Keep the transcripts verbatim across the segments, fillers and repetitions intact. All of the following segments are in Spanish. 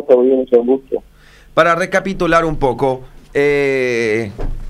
hasta hoy en San Busto. Para recapitular un poco, eh,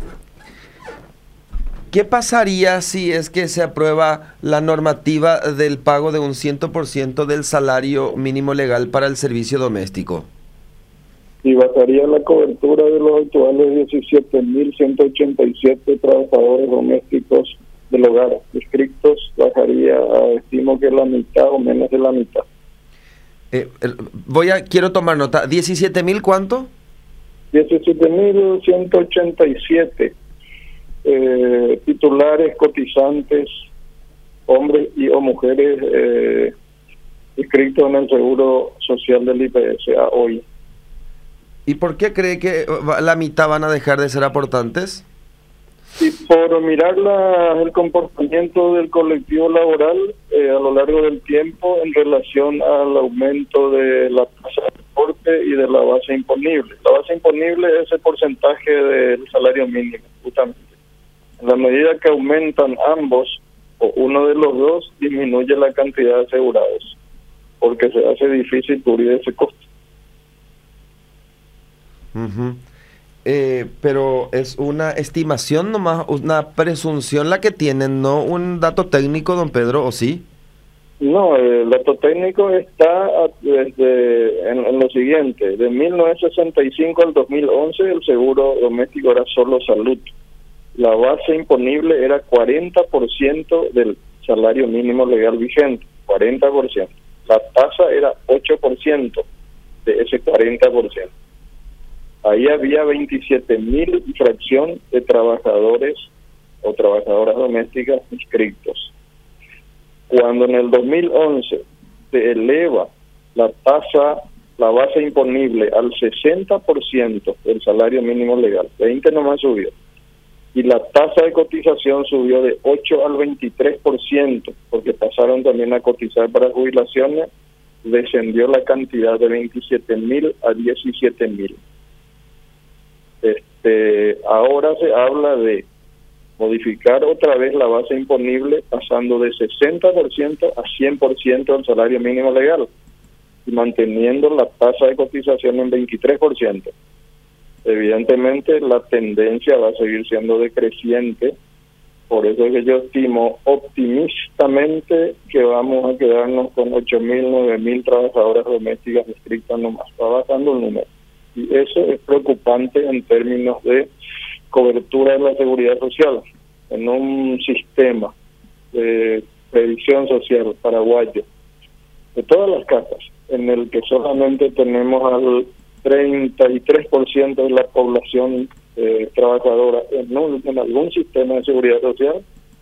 ¿qué pasaría si es que se aprueba la normativa del pago de un cien por ciento del salario mínimo legal para el servicio doméstico? Y bajaría la cobertura de los actuales diecisiete mil ciento ochenta y siete trabajadores domésticos del hogar inscritos, bajaría a, estimo que la mitad o menos de la mitad. Eh, voy a, quiero tomar nota, ¿diecisiete mil cuánto? diecisiete mil ciento ochenta y siete eh, titulares, cotizantes, hombres y o mujeres eh, inscritos en el Seguro Social del I P S a hoy. ¿Y por qué cree que la mitad van a dejar de ser aportantes? Y por mirar la, el comportamiento del colectivo laboral eh, a lo largo del tiempo en relación al aumento de la tasa de aporte y de la base imponible. La base imponible es el porcentaje del salario mínimo, justamente. En la medida que aumentan ambos, o uno de los dos, disminuye la cantidad de asegurados, porque se hace difícil cubrir ese costo. Uh-huh. Eh, pero es una estimación nomás, una presunción la que tienen, no un dato técnico, don Pedro, ¿o sí? No, el dato técnico está desde en, en lo siguiente: de mil novecientos sesenta y cinco al dos mil once el seguro doméstico era solo salud. La base imponible era cuarenta por ciento del salario mínimo legal vigente, cuarenta por ciento. La tasa era ocho por ciento de ese cuarenta por ciento. Ahí había veintisiete mil y fracción de trabajadores o trabajadoras domésticas inscritos. Cuando en el dos mil once se eleva la tasa, la base imponible al sesenta por ciento del salario mínimo legal, veinte nomás subió, y la tasa de cotización subió de ocho al veintitrés por ciento, porque pasaron también a cotizar para jubilaciones, descendió la cantidad de veintisiete mil a diecisiete mil. Este, ahora se habla de modificar otra vez la base imponible pasando de sesenta por ciento a cien por ciento del salario mínimo legal y manteniendo la tasa de cotización en veintitrés por ciento. Evidentemente la tendencia va a seguir siendo decreciente, por eso es que yo estimo optimistamente que vamos a quedarnos con ocho mil, nueve mil trabajadoras domésticas inscritas nomás, va bajando el número. Y eso es preocupante en términos de cobertura de la seguridad social. En un sistema de previsión social paraguayo, de todas las casas, en el que solamente tenemos al treinta y tres por ciento de la población eh, trabajadora en, un, en algún sistema de seguridad social,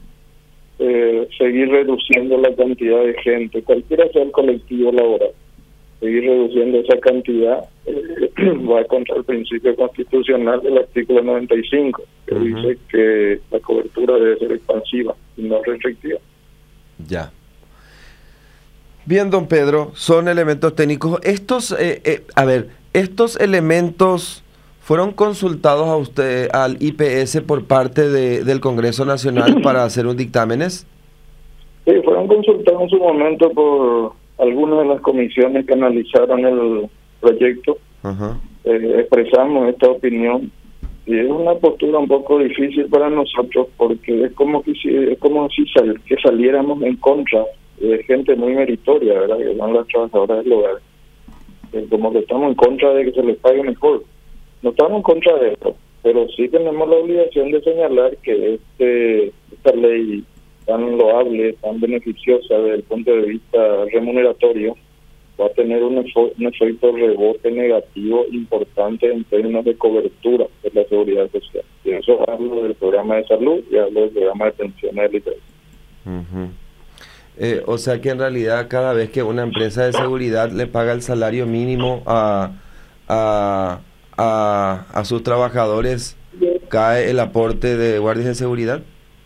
eh, seguir reduciendo la cantidad de gente, cualquiera sea el colectivo laboral, seguir reduciendo esa cantidad eh, va contra el principio constitucional del artículo noventa y cinco, que uh-huh. dice que la cobertura debe ser expansiva y no restrictiva. Ya. Bien, don Pedro, son elementos técnicos. Estos, eh, eh, a ver, estos elementos fueron consultados a usted, al I P S, por parte de, del Congreso Nacional para hacer un dictámenes. Sí, fueron consultados en su momento por algunas de las comisiones que analizaron el proyecto. Uh-huh. Eh, expresamos esta opinión y es una postura un poco difícil para nosotros porque es como que si, es como si sal, que saliéramos en contra de gente muy meritoria, ¿verdad? Que son las trabajadoras del hogar. Eh, como que estamos en contra de que se les pague mejor. No estamos en contra de eso, pero sí tenemos la obligación de señalar que este esta ley tan loable, tan beneficiosa desde el punto de vista remuneratorio, va a tener un, efo- un efecto rebote negativo importante en términos de cobertura de la seguridad social. Y eso hablo del programa de salud y hablo del programa de pensiones del I P S. Uh-huh. Eh, o sea que en realidad cada vez que una empresa de seguridad le paga el salario mínimo a, a, a, a sus trabajadores, ¿cae el aporte de guardias de seguridad?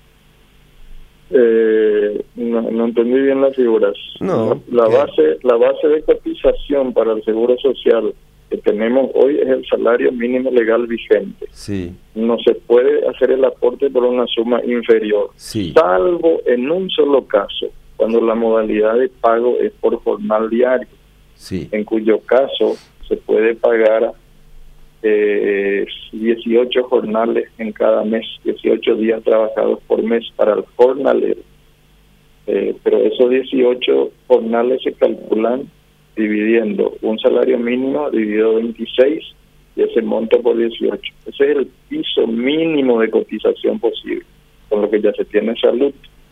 Eh, no, no entendí bien las figuras. No. La, la ¿qué? base la base de cotización para el seguro social que tenemos hoy es el salario mínimo legal vigente. Sí. No se puede hacer el aporte por una suma inferior, sí. salvo en un solo caso, cuando la modalidad de pago es por jornal diario, sí. en cuyo caso se puede pagar eh, dieciocho jornales en cada mes, dieciocho días trabajados por mes para el jornalero. Eh, pero esos dieciocho jornales se calculan dividiendo un salario mínimo dividido veintiséis y ese monto por dieciocho. Ese es el piso mínimo de cotización posible, con lo que ya se tiene salud.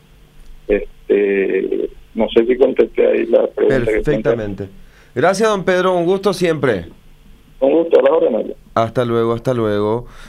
Este, no sé si contesté ahí la pregunta. Perfectamente. Gracias, don Pedro, un gusto siempre. Un gusto, a la hora. Hasta luego, hasta luego.